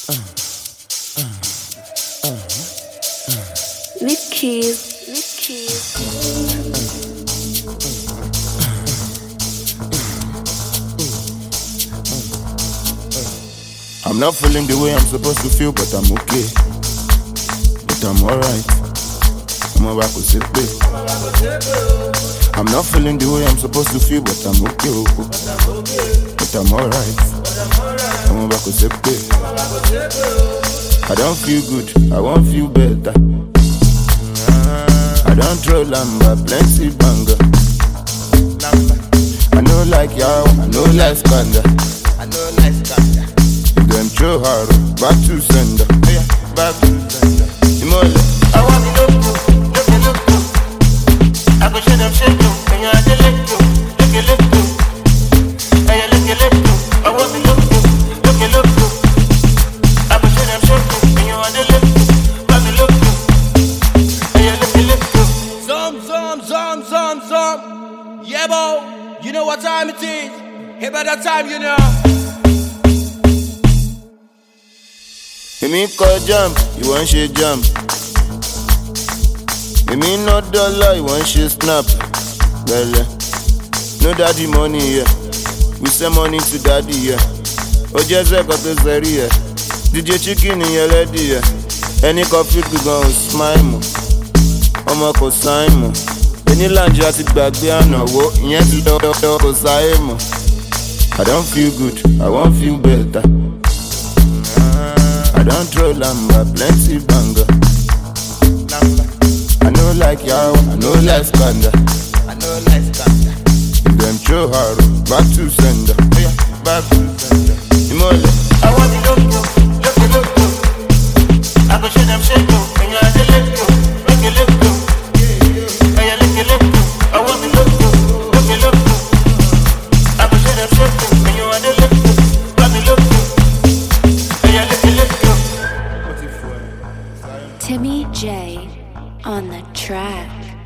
Lick keys. I'm not feeling the way I'm supposed to feel, but I'm okay. But I'm alright. I'm about to sit there. I'm not feeling the way I'm supposed to feel, but I'm okay. But I'm alright. I'm about to sit there. I don't feel good, I won't feel better. I don't throw lamba, plenty banger. I know like y'all, I know like Skanda. Them throw hard, back to sender. Back to sender. Imole. I want to look. I go shake them, and you're the look. And you're look. I want to look. I go shake them, and you're the look. And you're look. Zum. Yeah, bo. You know what time it is. Hey, by that time, you know. Èmi kọ jump, ìwọ ń ṣe jump. Èmi ná dọ́là, ìwọ ń ṣe snap. Bẹ̀lẹ̀, no daddy money here. We send money to daddy here. Ó jẹ́ sẹ́kọ̀ tó sẹ́rí here. DJ chicken yẹn lẹ́dí here. Ẹni kan fi gbígbọ́n ò smile mọ̀. Ọmọ kò sáìn mọ̀. Onílànjẹ́ àti gbàgbé ànáwó, ìyẹn ti lọ́wọ́ kò sáyé mọ̀. I don't feel good, I won't feel better. I don't throw lamba, plenty banger. I know like y'all, I know like Skanda. Them throw hard, back to sender. Back to sender. Imole. I want to look. I go shake them, and you're the look. And you're look. I want to look. I go shake them, and you're the look. Timmy J on the track.